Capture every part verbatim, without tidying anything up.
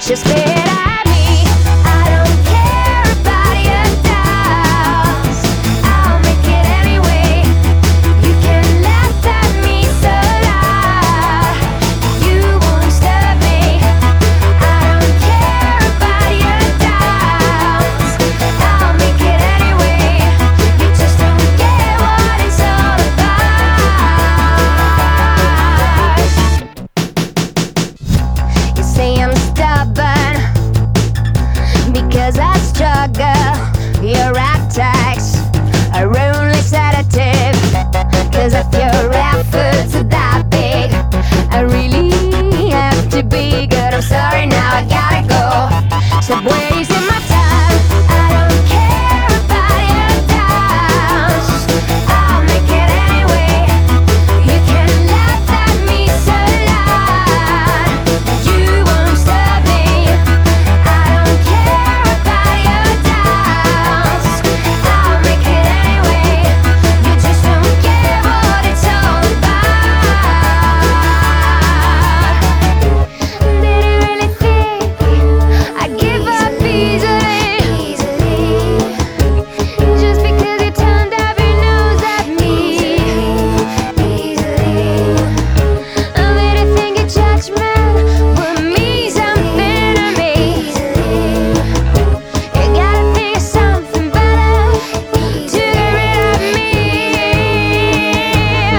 just spit at me. I don't care about your doubts, I'll make it anyway. You can laugh at me so loud, you won't stop me. I don't care about your doubts, I'll make it anyway. You just don't get what it's all about. You say I'm stubborn because I struggle. Your attacks are only sedative, cause if your efforts are that big, I really have to be good. I'm sorry, now I gotta go. Stop wasting my time. I don't care about your doubts, I'll make it anyway. You can laugh at me so loud, you won't stop me. I don't care about your doubts, I'll make it anyway. You just don't get what it's all about. Did you really think I give up easily? Just because you turned up your nose at me? I made you think your judgment would mean something to me. You gotta think of something better to get rid of me.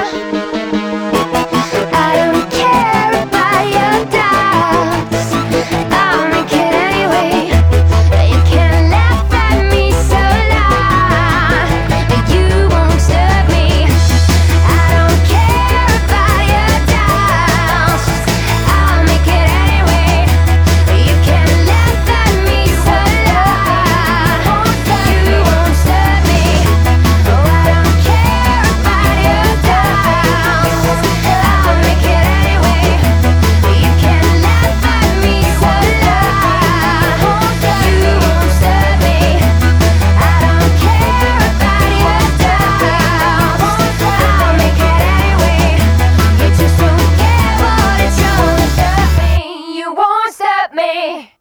I don't care about your doubts, I'll make it anyway. You can laugh at me so loud, you won't stop me. I don't care about your doubts, I'll make it anyway. You can laugh at me so loud, you won't stop me. Oh, I don't care about your doubts, I'll make it anyway. You can laugh at me so loud, you won't stop me. I don't care about your doubts, I'll make it anyway. You just don't get what it's all about. You won't stop me.